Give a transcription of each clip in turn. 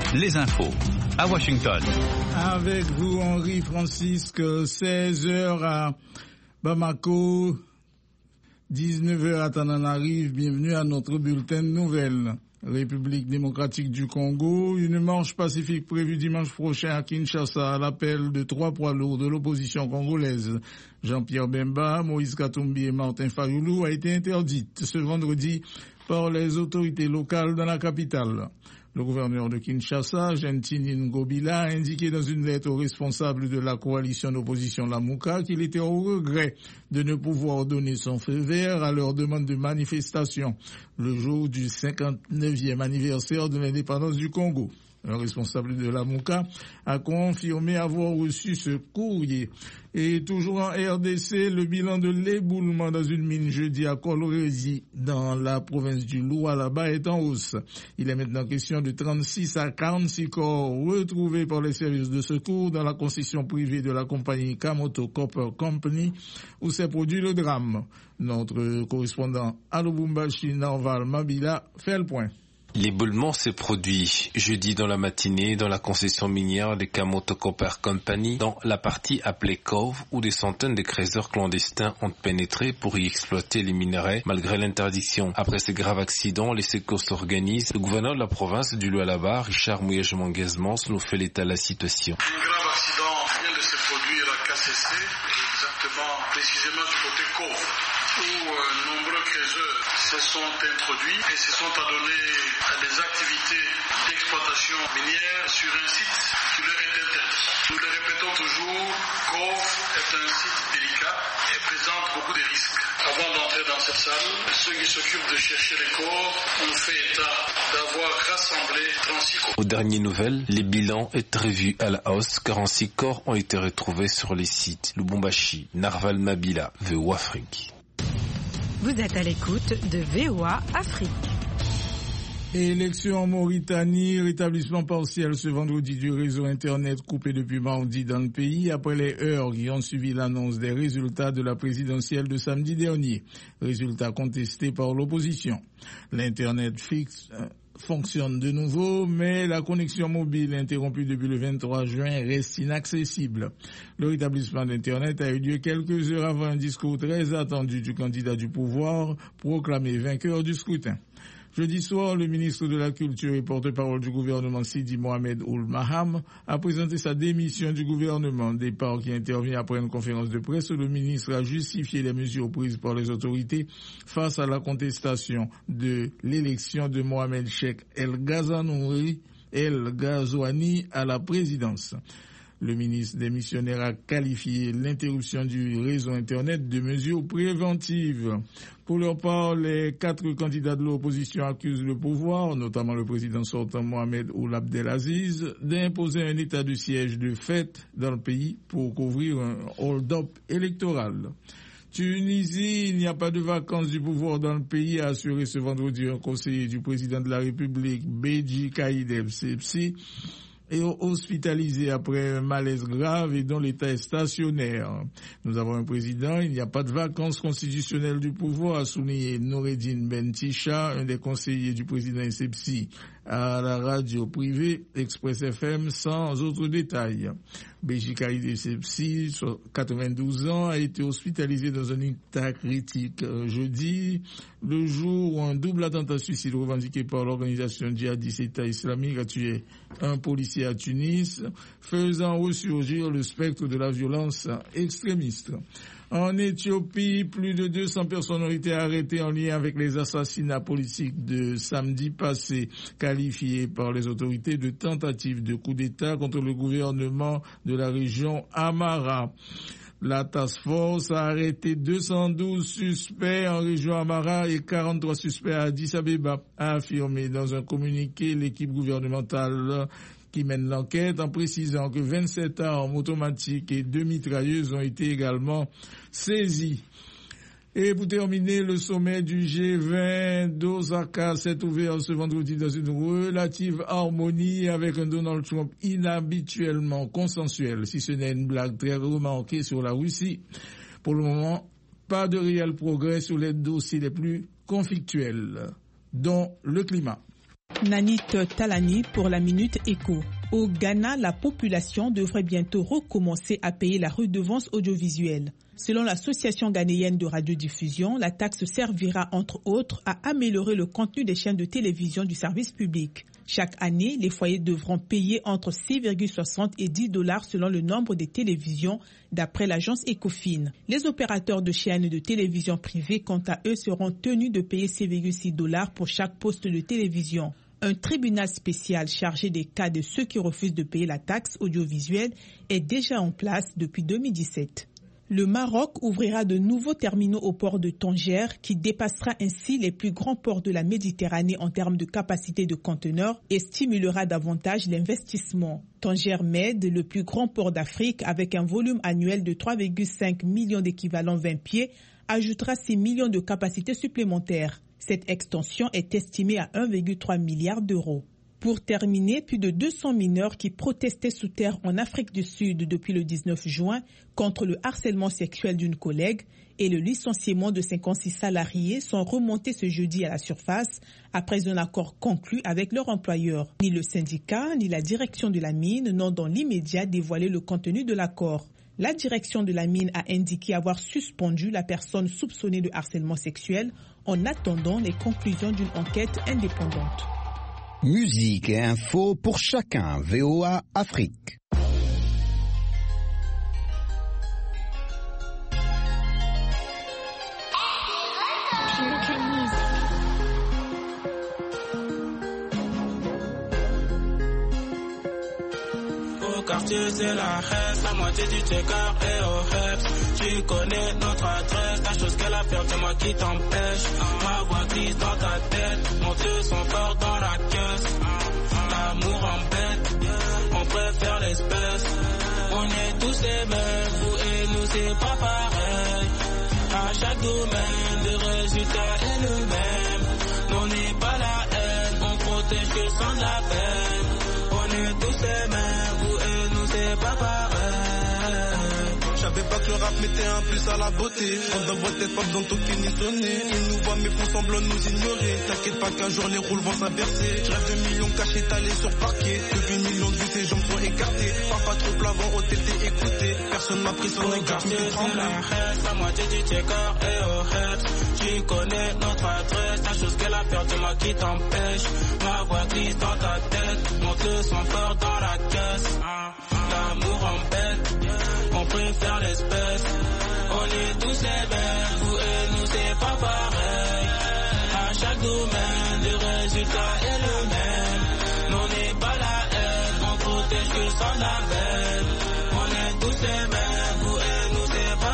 les infos à Washington. Avec vous, Henri Francisque, 16h à Bamako, 19h à Tananarive. Bienvenue à notre bulletin de nouvelles. République démocratique du Congo, une marche pacifique prévue dimanche prochain à Kinshasa à l'appel de 3 poids lourds de l'opposition congolaise. Jean-Pierre Bemba, Moïse Katumbi et Martin Fayulu a été interdite ce vendredi par les autorités locales dans la capitale. Le gouverneur de Kinshasa, Gentini Ngobila, a indiqué dans une lettre aux responsables de la coalition d'opposition Lamuka qu'il était au regret de ne pouvoir donner son feu vert à leur demande de manifestation le jour du 59e anniversaire de l'indépendance du Congo. Un responsable de la Mouka a confirmé avoir reçu ce courrier. Et toujours en RDC, le bilan de l'éboulement dans une mine jeudi à Kolwezi dans la province du Lualaba est en hausse. Il est maintenant question de 36 à 46 corps retrouvés par les services de secours dans la concession privée de la compagnie Kamoto Copper Company où s'est produit le drame. Notre correspondant à Lubumbashi, Narval Mabila, fait le point. L'éboulement s'est produit jeudi dans la matinée dans la concession minière des Kamoto Copper Company dans la partie appelée Cove où des centaines de creuseurs clandestins ont pénétré pour y exploiter les minerais malgré l'interdiction. Après ce grave accident, les secours s'organisent. Le gouverneur de la province du Lualaba, Richard Mouyej-Manguezmans, nous fait l'état de la situation. Un grave accident vient de se produire à KCC, exactement précisément du côté Cove, où nombreux creuseurs se sont introduits et se sont adonnés à des activités d'exploitation minière sur un site qui leur est interdit. Nous le répétons toujours, Cove est un site délicat et présente beaucoup de risques. Avant d'entrer dans cette salle, ceux qui s'occupent de chercher les corps ont fait état d'avoir rassemblé 36 corps. Aux dernières nouvelles, les bilans est revu à la hausse. 46 corps ont été retrouvés sur les sites Lubumbashi, Narval Mabila, VOA Afrique. Vous êtes à l'écoute de VOA Afrique. Élection en Mauritanie, rétablissement partiel ce vendredi du réseau Internet coupé depuis mardi dans le pays après les heures qui ont suivi l'annonce des résultats de la présidentielle de samedi dernier. Résultats contestés par l'opposition. L'Internet fixe fonctionne de nouveau, mais la connexion mobile interrompue depuis le 23 juin reste inaccessible. Le rétablissement d'Internet a eu lieu quelques heures avant un discours très attendu du candidat du pouvoir, proclamé vainqueur du scrutin. Jeudi soir, le ministre de la Culture et porte-parole du gouvernement Sidi Mohamed Ould Maham a présenté sa démission du gouvernement, départ qui intervient après une conférence de presse où le ministre a justifié les mesures prises par les autorités face à la contestation de l'élection de Mohamed Cheikh El Ghazouani à la présidence. Le ministre démissionnaire a qualifié l'interruption du réseau Internet de mesure préventive. Pour leur part, les 4 candidats de l'opposition accusent le pouvoir, notamment le président sortant Mohamed Ould Abdelaziz, d'imposer un état de siège de fait dans le pays pour couvrir un hold-up électoral. Tunisie, il n'y a pas de vacances du pouvoir dans le pays, a assuré ce vendredi un conseiller du président de la République, Beji Caïd El-Sebsi, et hospitalisé après un malaise grave et dont l'état est stationnaire. Nous avons un président, il n'y a pas de vacances constitutionnelles du pouvoir, a souligné Noureddine Bentisha, un des conseillers du président Essebsi, à la radio privée Express FM sans autres détails. Béjikaïd Essebsi, 92 ans, a été hospitalisé dans un état critique jeudi, le jour où un double attentat suicide revendiqué par l'organisation djihadiste État islamique a tué un policier à Tunis, faisant ressurgir le spectre de la violence extrémiste. En Éthiopie, plus de 200 personnes ont été arrêtées en lien avec les assassinats politiques de samedi passé, qualifiés par les autorités de tentatives de coup d'État contre le gouvernement de la région Amara. La task force a arrêté 212 suspects en région Amara et 43 suspects à Addis Abeba, a affirmé dans un communiqué l'équipe gouvernementale qui mène l'enquête en précisant que 27 armes automatiques et 2 mitrailleuses ont été également saisies. Et pour terminer, le sommet du G20 d'Osaka s'est ouvert ce vendredi dans une relative harmonie avec un Donald Trump inhabituellement consensuel, si ce n'est une blague très remarquée sur la Russie. Pour le moment, pas de réel progrès sur les dossiers les plus conflictuels, dont le climat. Nanit Talani pour la Minute Éco. Au Ghana, la population devrait bientôt recommencer à payer la redevance audiovisuelle. Selon l'Association ghanéenne de radiodiffusion, la taxe servira entre autres à améliorer le contenu des chaînes de télévision du service public. Chaque année, les foyers devront payer entre 6,60 et $10 selon le nombre de télévisions, d'après l'agence Ecofin. Les opérateurs de chaînes de télévision privées, quant à eux, seront tenus de payer 6,6$ pour chaque poste de télévision. Un tribunal spécial chargé des cas de ceux qui refusent de payer la taxe audiovisuelle est déjà en place depuis 2017. Le Maroc ouvrira de nouveaux terminaux au port de Tanger qui dépassera ainsi les plus grands ports de la Méditerranée en termes de capacité de conteneurs et stimulera davantage l'investissement. Tanger Med, le plus grand port d'Afrique avec un volume annuel de 3,5 millions d'équivalents 20 pieds, ajoutera 6 millions de capacités supplémentaires. Cette extension est estimée à 1,3 milliard d'euros. Pour terminer, plus de 200 mineurs qui protestaient sous terre en Afrique du Sud depuis le 19 juin contre le harcèlement sexuel d'une collègue et le licenciement de 56 salariés sont remontés ce jeudi à la surface après un accord conclu avec leur employeur. Ni le syndicat ni la direction de la mine n'ont dans l'immédiat dévoilé le contenu de l'accord. La direction de la mine a indiqué avoir suspendu la personne soupçonnée de harcèlement sexuel en attendant les conclusions d'une enquête indépendante. Musique et info pour chacun. VOA Afrique. Au quartier c'est la reste, la moitié du checker est au reps. Tu connais notre adresse, la chose qu'elle a peur, c'est moi qui t'empêche. Ma voix glisse dans ta tête, mon Dieu sont forts dans la caisse. L'amour embête, on préfère l'espèce. On est tous les mêmes, vous et nous c'est pas pareil. À chaque domaine, le résultat est le même. On n'est pas la haine, on protège que sans de la peine. On est tous les mêmes, vous et nous c'est pas pareil. J'avais pas que le rap mettait un plus à la beauté. On dans votre tête, pas besoin de toquer ni sonner. Ils nous voient mais font semblant de nous ignorer. T'inquiète pas qu'un jour les roules vont s'inverser. Je rêve de millions cachés talés sur parquet. Depuis 1 million de vues, tes jambes sont écartées. Pas trop plavant, au TT écouté. Personne m'a pris sur les quartiers, c'est la reste. La moitié du checker est au reps. Tu connais notre adresse. La chose qu'elle a peur, c'est moi qui t'empêche. Ma voix glisse dans ta tête. Monte le son fort dans la caisse. L'amour embête, on préfère l'espèce. On est tous les mêmes, vous et nous c'est pas pareil. À chaque domaine, le résultat est le même. On n'est pas la haine, on protège que sans la peine. On est tous les mêmes, vous et nous c'est pas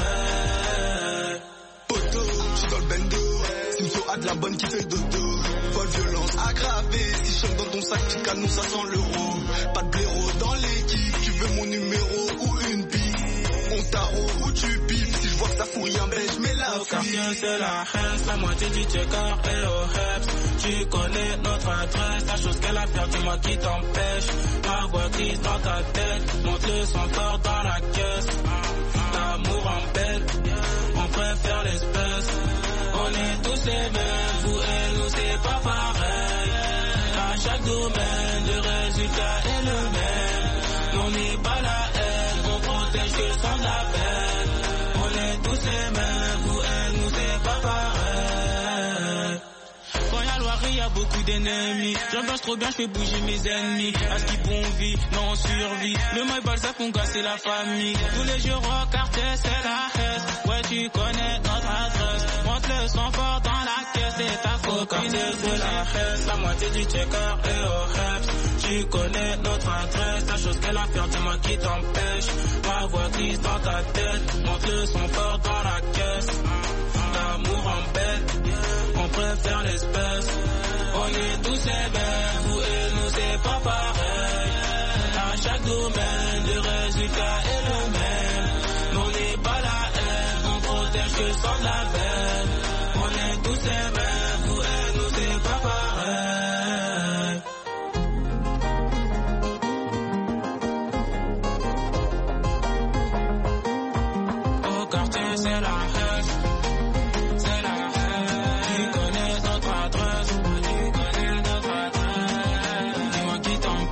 pareil. Poto, j'suis dans le bendo. Simso a de la bonne qui fait dodo. Vol violence aggravée, si je dans ton sac, tu canon, ça sent l'euro. Pas de blaireau dans l'équipe, tu veux mon numéro ou une pipe. On t'arrose ou tu pipes, si je vois que ça fout rien, ben je mets la Au quartier c'est la haine, la moitié du checker est au reps. Tu connais notre adresse, la chose qu'elle a peur, c'est moi qui t'empêche. Ma voix glisse dans ta tête, monte le son fort dans la caisse. L'amour embête, on préfère l'espèce. On est tous les mêmes, vous et nous c'est pas pareil. À chaque domaine, le résultat est le même. On n'est pas la haine, on protège que sans de la peine. On est tous les mêmes, vous et nous c'est pas pareil. Quand y'a Loirie, y'a beaucoup d'ennemis. J'ambiance trop bien, j'fais bouger mes ennemis. À ce qui bon vie, non on survit. Le mail Balzac, on casse la famille. Tous les jours au quartier, c'est la haine. Ouais, tu connais notre adresse. Monte le son fort dans la caisse, c'est ta copine. Au quartier, c'est la haine. La moitié du checker est au reps. Tu connais notre adresse. La chose qu'elle a peur, c'est moi qui t'empêche. Ma voix glisse dans ta tête. Monte le son fort dans la caisse. L'amour embête, on préfère l'espèce. On est tous les mêmes, vous et nous c'est pas pareil. À chaque domaine, le résultat est le même. On n'est pas la haine, on protège que sans de la peine. On est tous les mêmes, vous et nous c'est pas pareil. Au quartier c'est la haine.